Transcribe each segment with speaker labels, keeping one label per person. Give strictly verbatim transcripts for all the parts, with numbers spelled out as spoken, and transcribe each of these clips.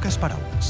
Speaker 1: poques paraules.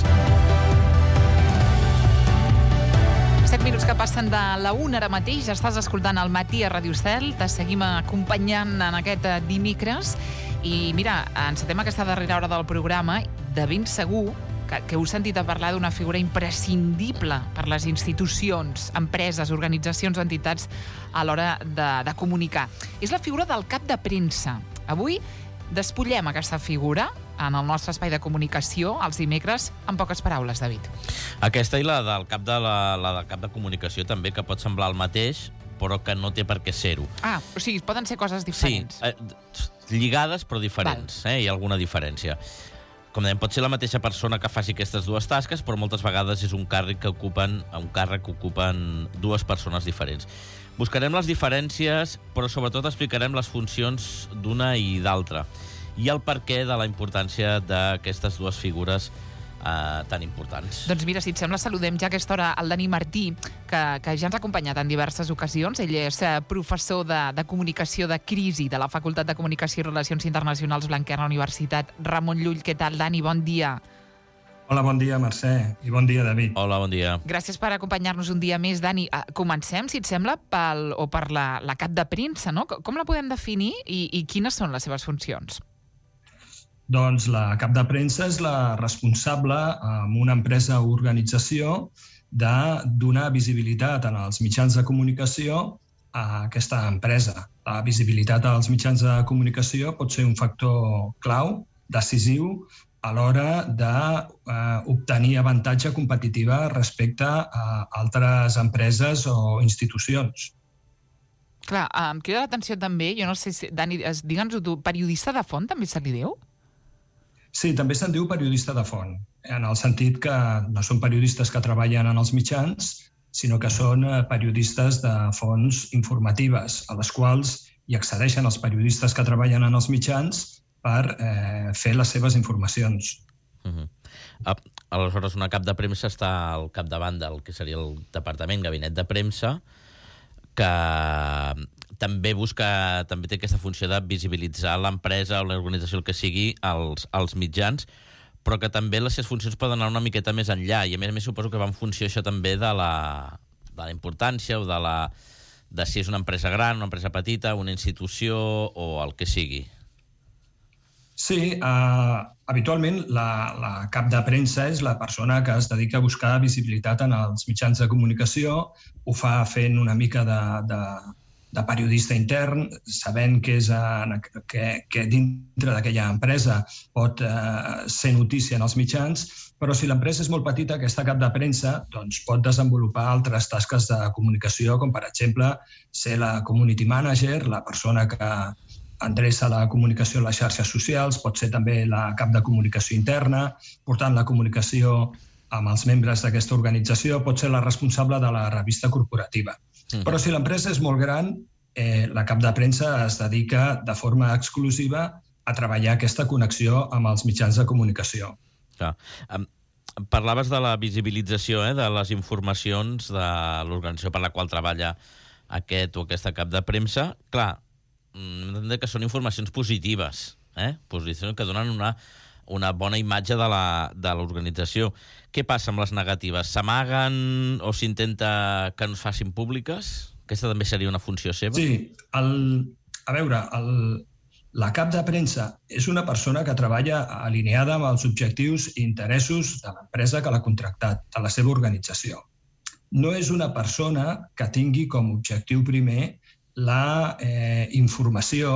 Speaker 2: set minuts que passen de la una ara mateix. Estàs escoltant el Matí a Ràdio Cel. Te seguim acompanyant en aquest dimecres. I mira, encetem aquesta darrera hora del programa. De ben segur que, que heu sentit a parlar d'una figura imprescindible per les institucions, empreses, organitzacions, entitats a l'hora de, de comunicar. És la figura del cap de premsa. Avui despullem aquesta figura en el nostre espai de comunicació els dimecres, en poques paraules, David.
Speaker 3: Aquesta i la del cap de, la, la del cap de comunicació també, que pot semblar el mateix, però que no té per què ser-ho.
Speaker 2: Ah, o sigui, poden ser coses diferents.
Speaker 3: Sí, eh, lligades però diferents, eh? Hi ha alguna diferència. Com dèiem, pot ser la mateixa persona que faci aquestes dues tasques, però moltes vegades és un càrrec que ocupen, un càrrec que ocupen dues persones diferents. Buscarem les diferències, però sobretot explicarem les funcions d'una i d'altra i el perquè de la importància d'aquestes dues figures eh, tan importants.
Speaker 2: Doncs mira, si et sembla, saludem ja a aquesta hora el Dani Martí, que, que ja ens ha acompanyat en diverses ocasions. Ell és eh, professor de, de comunicació de crisi de la Facultat de Comunicació i Relacions Internacionals Blanquer a la Universitat Ramon Llull. Què tal, Dani? Bon dia.
Speaker 4: Hola, bon dia, Mercè, i bon dia, David.
Speaker 3: Hola, bon dia.
Speaker 2: Gràcies per acompanyar-nos un dia més, Dani. Comencem, si et sembla, pel, o per la, la cap de premsa, no? Com la podem definir i, i quines són les seves funcions?
Speaker 4: Doncs la cap de premsa és la responsable en una empresa o organització de donar visibilitat en els mitjans de comunicació a aquesta empresa. La visibilitat als mitjans de comunicació pot ser un factor clau, decisiu, a l'hora d'obtenir eh, avantatge competitiva respecte a altres empreses o institucions.
Speaker 2: Clar, em crida l'atenció també, jo no sé si, Dani, digue'ns-ho tu, periodista de font també se li diu?
Speaker 4: Sí, també se'n diu periodista de font, en el sentit que no són periodistes que treballen en els mitjans, sinó que són periodistes de fonts informatives, a les quals hi accedeixen els periodistes que treballen en els mitjans per eh, fer les seves informacions.
Speaker 3: Uh-huh. Ah, aleshores, una cap de premsa està al capdavant del que seria el departament, gabinet de premsa, que també busca, també té aquesta funció de visibilitzar l'empresa o l'organització, el que sigui, als, als mitjans, però que també les seves funcions poden anar una miqueta més enllà, i a més a més suposo que va en funció això també de la, de la importància o de, la, de si és una empresa gran, una empresa petita, una institució o el que sigui.
Speaker 4: Sí, eh, habitualment la, la cap de premsa és la persona que es dedica a buscar visibilitat en els mitjans de comunicació, ho fa fent una mica de, de, de periodista intern, sabent que, és en, que, que dintre d'aquella empresa pot eh, ser notícia en els mitjans, però si l'empresa és molt petita, aquesta cap de premsa doncs, pot desenvolupar altres tasques de comunicació, com per exemple ser la community manager, la persona que endreça la comunicació a les xarxes socials, pot ser també la cap de comunicació interna, portant la comunicació amb els membres d'aquesta organització, pot ser la responsable de la revista corporativa. Mm. Però si l'empresa és molt gran, eh, la cap de premsa es dedica de forma exclusiva a treballar aquesta connexió amb els mitjans de comunicació.
Speaker 3: Clar. Um, parlaves de la visibilització eh, de les informacions de l'organització per la qual treballa aquest o aquesta cap de premsa. Clar, hem d'entendre que són informacions positives, eh? Posicions que donen una, una bona imatge de la, de l'organització. Què passa amb les negatives? S'amaguen o s'intenta que no es facin públiques? Aquesta també seria una funció seva?
Speaker 4: Sí, el, a veure, el, la cap de premsa és una persona que treballa alineada amb els objectius i interessos de l'empresa que l'ha contractat, de la seva organització. No és una persona que tingui com a objectiu primer la eh, informació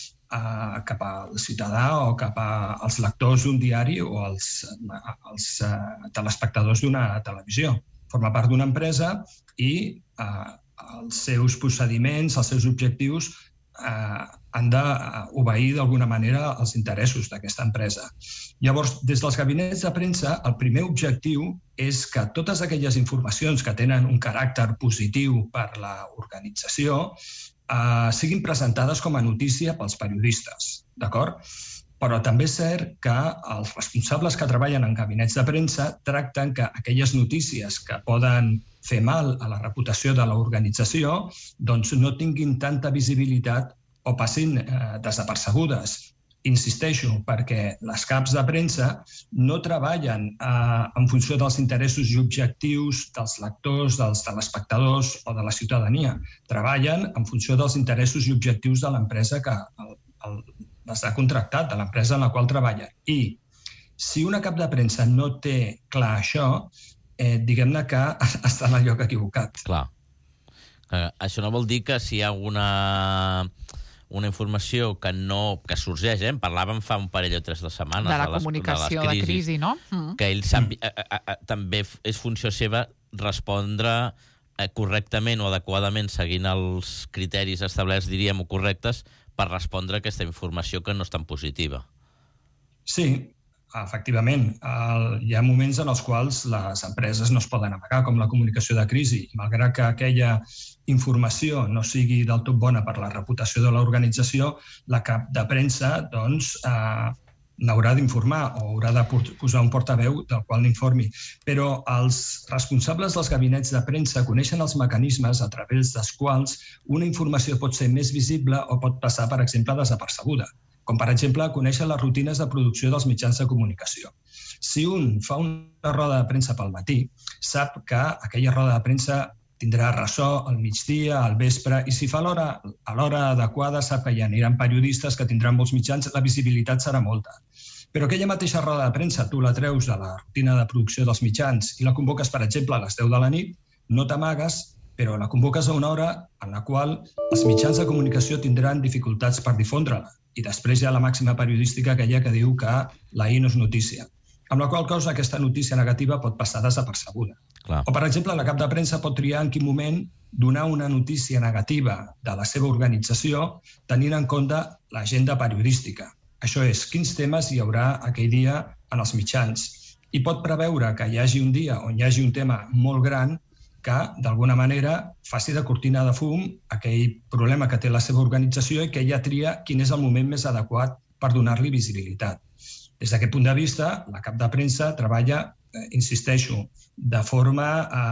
Speaker 4: eh, cap al ciutadà o cap als lectors d'un diari o als, als eh, telespectadors d'una televisió. Forma part d'una empresa i eh, els seus procediments, els seus objectius eh, han d'obeir d'alguna manera els interessos d'aquesta empresa. Llavors, des dels gabinets de premsa, el primer objectiu és que totes aquelles informacions que tenen un caràcter positiu per l'organització Uh, siguin presentades com a notícia pels periodistes, d'acord? Però també és cert que els responsables que treballen en gabinets de premsa tracten que aquelles notícies que poden fer mal a la reputació de l'organització doncs no tinguin tanta visibilitat o passin eh, desapercebudes. Insisteixo, perquè les caps de premsa no treballen eh, en funció dels interessos i objectius dels lectors, dels telespectadors o de la ciutadania. Treballen en funció dels interessos i objectius de l'empresa que el, el, les ha contractat, de l'empresa en la qual treballen. I si una cap de premsa no té clar això, eh, diguem-ne que està en el lloc equivocat.
Speaker 3: Clar. Eh, això no vol dir que si hi ha una... una informació que no que sorgeix, eh? En parlàvem fa un parell o tres de setmanes
Speaker 2: de la
Speaker 3: de les,
Speaker 2: comunicació de,
Speaker 3: de
Speaker 2: crisi, no? Mm.
Speaker 3: Que ell sap, a, a, a, també és funció seva respondre eh, correctament o adequadament seguint els criteris establerts, diríem, o correctes, per respondre a aquesta informació que no és tan positiva.
Speaker 4: Sí, efectivament. El, hi ha moments en els quals les empreses no es poden amagar, com la comunicació de crisi. Malgrat que aquella informació no sigui del tot bona per la reputació de l'organització, la cap de premsa doncs, eh, n'haurà d'informar o haurà de posar un portaveu del qual n'informi. Però els responsables dels gabinets de premsa coneixen els mecanismes a través dels quals una informació pot ser més visible o pot passar, per exemple, desapercebuda. Com, per exemple, conèixer les rutines de producció dels mitjans de comunicació. Si un fa una roda de premsa pel matí, sap que aquella roda de premsa tindrà ressò al migdia, al vespre, i si fa l'hora a l'hora adequada sap que hi aniran periodistes que tindran molts mitjans, la visibilitat serà molta. Però aquella mateixa roda de premsa tu la treus de la rutina de producció dels mitjans i la convoques, per exemple, a les deu de la nit, no t'amagues, però la convoques a una hora en la qual els mitjans de comunicació tindran dificultats per difondre-la. I després hi ha la màxima periodística aquella que diu que la I no és notícia. Amb la qual cosa aquesta notícia negativa pot passar desapercebuda.
Speaker 3: Clar.
Speaker 4: O, per exemple, la cap de premsa pot triar en quin moment donar una notícia negativa de la seva organització tenint en compte l'agenda periodística. Això és, quins temes hi haurà aquell dia en els mitjans. I pot preveure que hi hagi un dia on hi hagi un tema molt gran que, d'alguna manera, faci de cortina de fum aquell problema que té la seva organització i que ella tria quin és el moment més adequat per donar-li visibilitat. Des d'aquest punt de vista, la cap de premsa treballa, eh, insisteixo, de forma,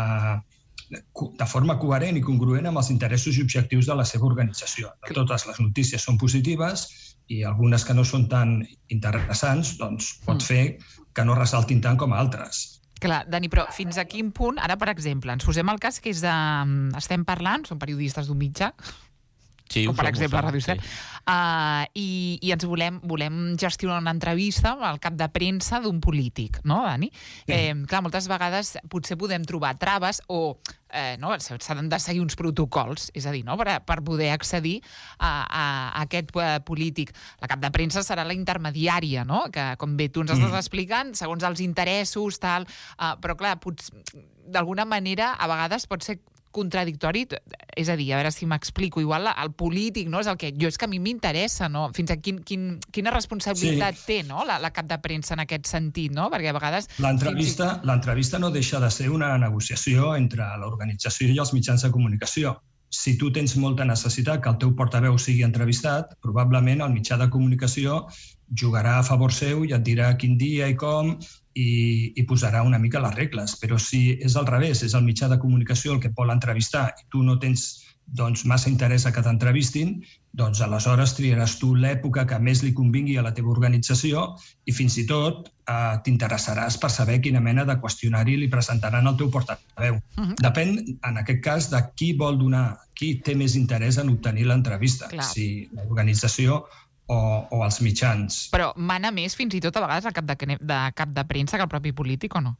Speaker 4: eh, de forma coherent i congruent amb els interessos i objectius de la seva organització. No totes les notícies són positives i algunes que no són tan interessants doncs, pot fer que no ressaltin tant com altres.
Speaker 2: Clar, Dani, però fins a quin punt, ara per exemple, ens posem el cas que és de... estem parlant, som periodistes d'un mitjà,
Speaker 3: sí,
Speaker 2: com per
Speaker 3: som,
Speaker 2: exemple
Speaker 3: som,
Speaker 2: Ràdio Cel, sí. uh, i, i ens volem, volem gestionar una entrevista al cap de premsa d'un polític, no, Dani? Sí. Eh, clar, moltes vegades potser podem trobar traves o eh, no, s'han de seguir uns protocols, és a dir, no, per, per poder accedir a, a, a aquest uh, polític. La cap de premsa serà la intermediària, no?, que, com bé tu ens estàs mm. explicant, segons els interessos, tal, uh, però clar, d'alguna manera, a vegades pot ser contradictori, és a dir, a veure si m'explico, igual el polític, no, és el que jo és que a mi m'interessa, no? Fins a quin, quin, quina responsabilitat sí. té, no?, la, la cap de premsa en aquest sentit, no? Perquè a vegades...
Speaker 4: L'entrevista i... l'entrevista no deixa de ser una negociació entre l'organització i els mitjans de comunicació. Si tu tens molta necessitat que el teu portaveu sigui entrevistat, probablement el mitjà de comunicació jugarà a favor seu i et dirà quin dia i com i, i posarà una mica les regles. Però si és al revés, és el mitjà de comunicació el que vol entrevistar i tu no tens doncs, massa interès a que t'entrevistin, doncs aleshores triaràs tu l'època que més li convingui a la teva organització i fins i tot eh, t'interessaràs per saber quina mena de qüestionari li presentaran al teu portaveu. Uh-huh. Depèn, en aquest cas, de qui vol donar, qui té més interès en obtenir l'entrevista,
Speaker 2: Clar. si
Speaker 4: l'organització o, o els mitjans.
Speaker 2: Però mana més fins i tot a vegades el cap de, de cap de premsa que el propi polític o no?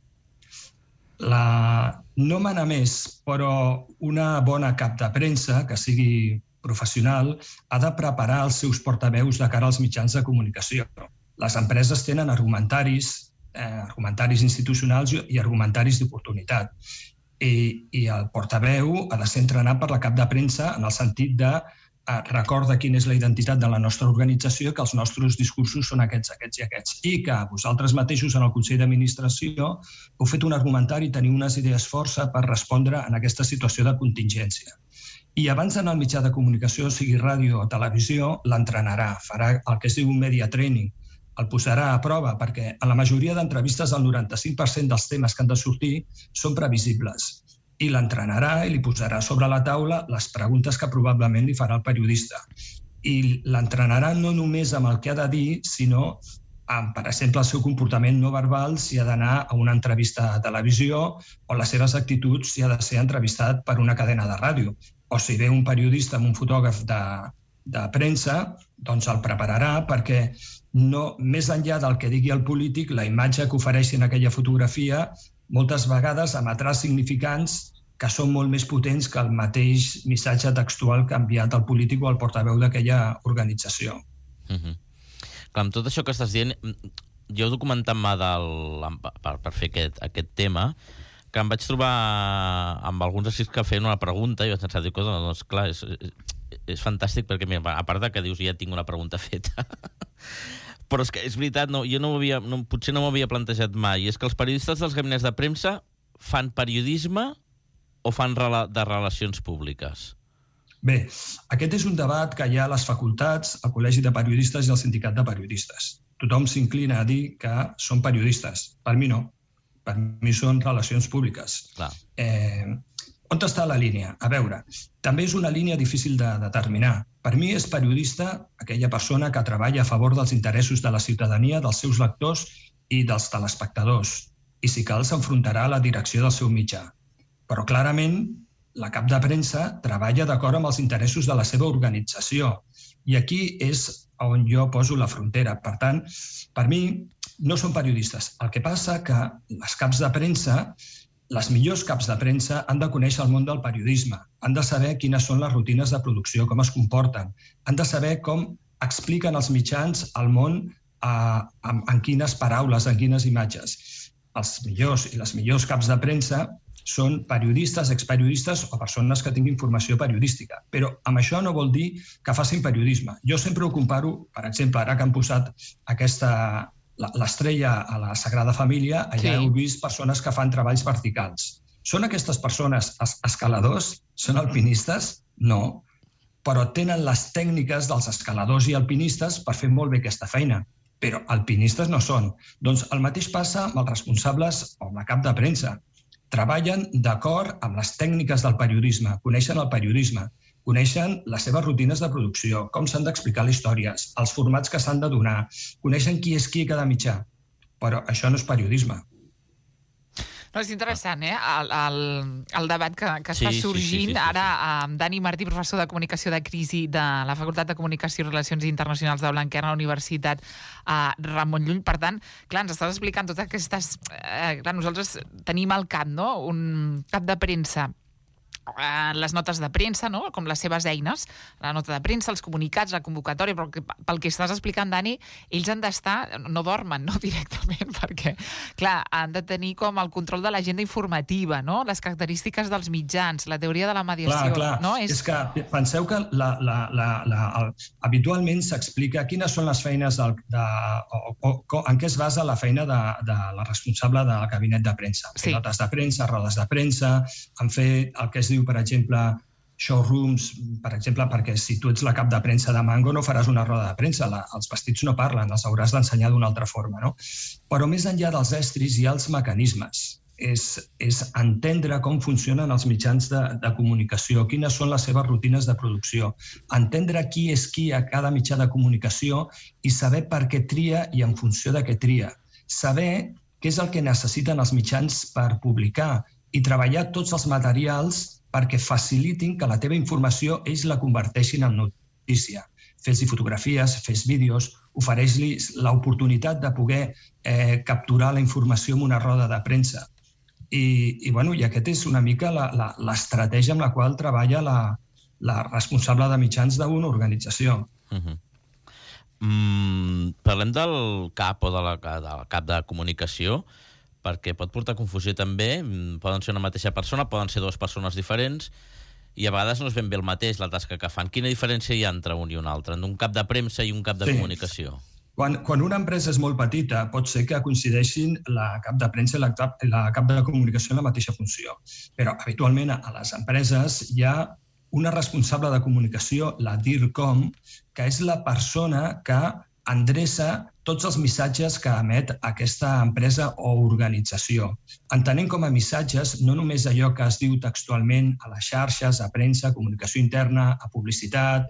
Speaker 4: La... No mana més, però una bona cap de premsa, que sigui professional, ha de preparar els seus portaveus de cara als mitjans de comunicació. Les empreses tenen argumentaris, eh, argumentaris institucionals i argumentaris d'oportunitat. I, I el portaveu ha de ser entrenat per la cap de premsa en el sentit de eh, recorda quina és la identitat de la nostra organització, que els nostres discursos són aquests, aquests i aquests, i que vosaltres mateixos en el Consell d'Administració heu fet un argumentari i teniu unes idees força per respondre en aquesta situació de contingència. I abans d'anar al mitjà de comunicació, sigui ràdio o televisió, l'entrenarà, farà el que es diu un media training, el posarà a prova, perquè a la majoria d'entrevistes el noranta-cinc per cent dels temes que han de sortir són previsibles. I l'entrenarà i li posarà sobre la taula les preguntes que probablement li farà el periodista. i l'entrenaran no només amb el que ha de dir, sinó amb, per exemple, el seu comportament no verbal, si ha d'anar a una entrevista a televisió, o les seves actituds si ha de ser entrevistat per una cadena de ràdio. O si ve un periodista amb un fotògraf de, de premsa, doncs el prepararà perquè no, més enllà del que digui el polític, la imatge que ofereixi en aquella fotografia moltes vegades emetrà significants que són molt més potents que el mateix missatge textual que ha enviat el polític o el portaveu d'aquella organització.
Speaker 3: Uh-huh. Clar, amb tot això que estàs dient, jo documentant-me del, per, per fer aquest, aquest tema, que em vaig trobar amb alguns assistents que feien una pregunta i vaig pensar, dic, doncs clar, és, és fantàstic perquè, mira, a part de que dius ja tinc una pregunta feta, però és que és veritat, no, jo no havia, no, potser no m'havia plantejat mai, és que els periodistes dels gabinets de premsa fan periodisme o fan rela de relacions públiques?
Speaker 4: Bé, aquest és un debat que hi ha a les facultats, al Col·legi de Periodistes i al Sindicat de Periodistes. Tothom s'inclina a dir que són periodistes. Per mi no. Per mi són relacions públiques.
Speaker 3: Clar.
Speaker 4: Eh, on està la línia? A veure, també és una línia difícil de determinar. Per mi és periodista aquella persona que treballa a favor dels interessos de la ciutadania, dels seus lectors i dels telespectadors. I si cal, s'enfrontarà a la direcció del seu mitjà. Però clarament la cap de premsa treballa d'acord amb els interessos de la seva organització. I aquí és on jo poso la frontera. Per tant, per mi no són periodistes. El que passa que les caps de premsa, les millors caps de premsa, han de conèixer el món del periodisme, han de saber quines són les rutines de producció, com es comporten, han de saber com expliquen els mitjans al món eh, en, en quines paraules, en quines imatges. Els millors i les millors caps de premsa són periodistes, experiodistes o persones que tinguin formació periodística. Però amb això no vol dir que facin periodisme. Jo sempre ho comparo, per exemple, ara que han posat aquesta l'estrella a la Sagrada Família, allà sí. Heu vist persones que fan treballs verticals. Són aquestes persones escaladors? Són alpinistes? No. Però tenen les tècniques dels escaladors i alpinistes per fer molt bé aquesta feina. Però alpinistes no són. Doncs el mateix passa amb els responsables o amb la cap de premsa. Treballen d'acord amb les tècniques del periodisme, coneixen el periodisme, coneixen les seves rutines de producció, com s'han d'explicar les històries, els formats que s'han de donar, coneixen qui és qui a cada mitjà. Però això no és periodisme.
Speaker 2: No, és interessant, eh? El, el, el debat que, que sí, està sorgint. Sí, sí, sí, sí, ara, amb Dani Martí, professor de Comunicació de Crisi de la Facultat de Comunicació i Relacions Internacionals de Blanquerna, a la Universitat eh, Ramon Llull. Per tant, clar, ens estàs explicant totes aquestes... Eh, clar, nosaltres tenim al cap, no?, un cap de premsa, eh, les notes de premsa, no?, com les seves eines, la nota de premsa, els comunicats, la convocatòria, però que, pel que estàs explicant, Dani, ells han d'estar, no dormen, no directament, perquè, clar, han de tenir com el control de l'agenda informativa, no?, les característiques dels mitjans, la teoria de la mediació.
Speaker 4: Clar, clar.
Speaker 2: No? És...
Speaker 4: és que penseu que la, la, la, la, el, habitualment s'explica quines són les feines del, de, o, o, o en què es basa la feina de, de la responsable del gabinet de premsa. Sí. Notes de premsa, rodes de premsa, en fer el que es diu, per exemple, showrooms, per exemple, perquè si tu ets la cap de premsa de Mango no faràs una roda de premsa, la, els vestits no parlen, els hauràs d'ensenyar d'una altra forma, no? Però més enllà dels estris hi ha els mecanismes. És, és entendre com funcionen els mitjans de, de comunicació, quines són les seves rutines de producció, entendre qui és qui a cada mitjà de comunicació i saber per què tria i en funció de què tria. Saber què és el que necessiten els mitjans per publicar i treballar tots els materials perquè facilitin que la teva informació ells la converteixin en notícia. Fes-li fotografies, fes vídeos, ofereix-li l'oportunitat de poder eh, capturar la informació en una roda de premsa. I, i, bueno, i aquest és una mica l'estratègia amb la qual treballa la, la responsable de mitjans d'una organització.
Speaker 3: Uh-huh. mm, parlem del cap o de la, de la cap de comunicació, perquè pot portar confusió també, poden ser una mateixa persona, poden ser dues persones diferents, i a vegades no es ben bé el mateix la tasca que fan. Quina diferència hi ha entre un i un altre, entre un cap de premsa i un cap de sí. comunicació?
Speaker 4: Quan, quan una empresa és molt petita, pot ser que coincideixin la cap de premsa i la, la cap de comunicació en la mateixa funció. Però habitualment a les empreses hi ha una responsable de comunicació, la DIRCOM, que és la persona que endreça tots els missatges que emet aquesta empresa o organització. Entenent com a missatges no només allò que es diu textualment a les xarxes, a premsa, a comunicació interna, a publicitat,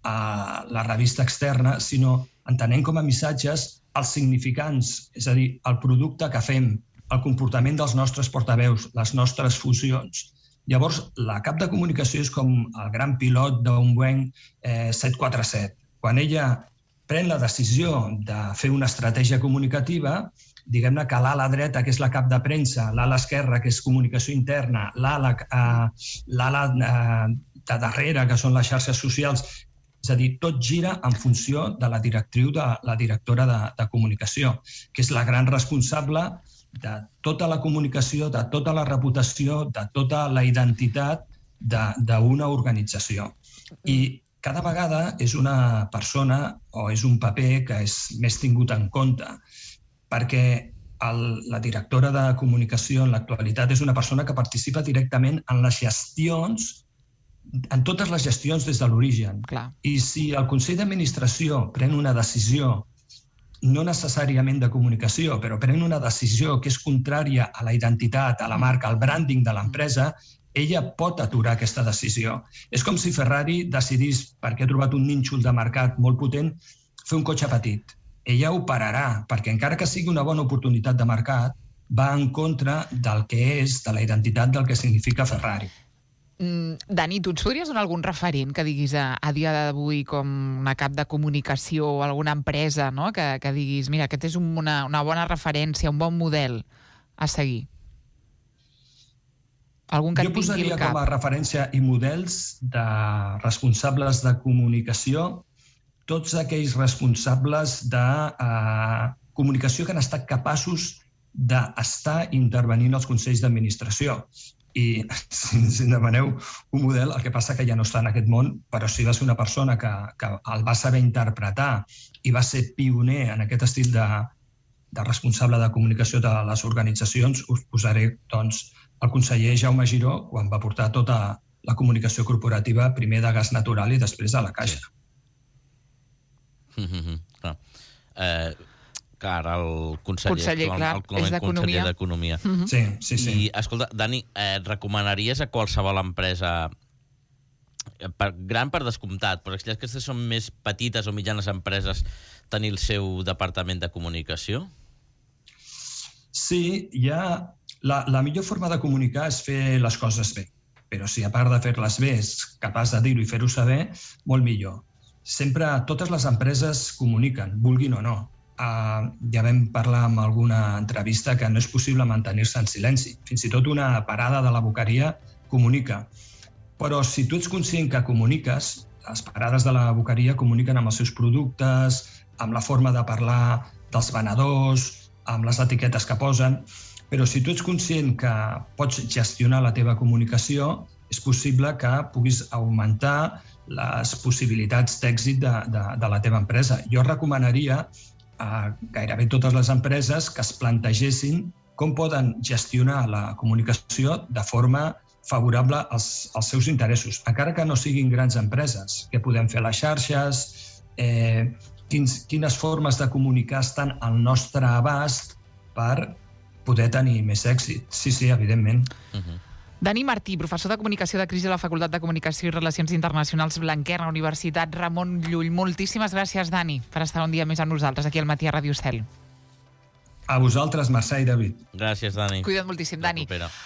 Speaker 4: a la revista externa, sinó entenent com a missatges els significants, és a dir, el producte que fem, el comportament dels nostres portaveus, les nostres fusions. Llavors, la cap de comunicació és com el gran pilot d'un Boeing eh, set quaranta-set. Quan ella pren la decisió de fer una estratègia comunicativa, diguem-ne que l'ala dreta, que és la cap de premsa, l'ala esquerra, que és comunicació interna, l'ala eh, eh, de darrere, que són les xarxes socials, és a dir, tot gira en funció de la directriu, de la directora de, de comunicació, que és la gran responsable de tota la comunicació, de tota la reputació, de tota la identitat d'una organització. I cada vegada és una persona o és un paper que és més tingut en compte, perquè el, la directora de comunicació en l'actualitat és una persona que participa directament en les gestions, en totes les gestions des de l'origen. I si el Consell d'Administració pren una decisió, no necessàriament de comunicació, però pren una decisió que és contrària a la identitat, a la marca, al branding de l'empresa, ella pot aturar aquesta decisió. És com si Ferrari decidís, perquè ha trobat un nínxol de mercat molt potent, fer un cotxe petit. Ella ho pararà, perquè encara que sigui una bona oportunitat de mercat, va en contra del que és, de la identitat del que significa Ferrari.
Speaker 2: Mm, Dani, tu ens podries donar algun referent que diguis a, a dia d'avui com una cap de comunicació o alguna empresa, no? que, que diguis, mira, aquest és una, una bona referència, un bon model a seguir? Algun que
Speaker 4: jo posaria com a referència i models de responsables de comunicació tots aquells responsables de eh, comunicació que han estat capaços d'estar intervenint als consells d'administració. I si, si em demaneu un model, el que passa que ja no està en aquest món, però si va ser una persona que, que el va saber interpretar i va ser pioner en aquest estil de, de responsable de comunicació de les organitzacions, us posaré doncs, el conseller Jaume Giró, quan va portar tota la comunicació corporativa, primer de gas natural i després a la Caixa.
Speaker 3: Mm -hmm. ah. eh, clar, el conseller,
Speaker 2: conseller clar,
Speaker 3: el, el, el conseller d'Economia.
Speaker 2: Mm -hmm.
Speaker 4: Sí, sí, sí.
Speaker 3: I, escolta, Dani, eh, et recomanaries a qualsevol empresa, per, gran per descomptat, però aquelles que són més petites o mitjanes empreses, tenir el seu departament de comunicació?
Speaker 4: Sí, hi ha... La, la millor forma de comunicar és fer les coses bé, però si a part de fer-les bé és capaç de dir-ho i fer-ho saber, molt millor. Sempre, totes les empreses comuniquen, vulguin o no. Uh, ja vam parlar en alguna entrevista que no és possible mantenir-se en silenci. Fins i tot una parada de la boqueria comunica. Però si tu ets conscient que comuniques, les parades de la boqueria comuniquen amb els seus productes, amb la forma de parlar dels venedors, amb les etiquetes que posen. Però si tu ets conscient que pots gestionar la teva comunicació, és possible que puguis augmentar les possibilitats d'èxit de, de, de la teva empresa. Jo recomanaria a gairebé totes les empreses que es plantegessin com poden gestionar la comunicació de forma favorable als, als seus interessos, encara que no siguin grans empreses. Què podem fer a les xarxes? Eh, quins, quines formes de comunicar estan al nostre abast per poder tenir més èxit? Sí, sí, evidentment.
Speaker 3: Uh-huh.
Speaker 2: Dani Martí, professor de Comunicació de Crisi de la Facultat de Comunicació i Relacions Internacionals Blanquerna, Universitat Ramon Llull. Moltíssimes gràcies, Dani, per estar un dia més amb nosaltres aquí al Matí a Ràdio Cel.
Speaker 4: A vosaltres, Mercè i David.
Speaker 3: Gràcies, Dani.
Speaker 2: Cuida't moltíssim, Dani.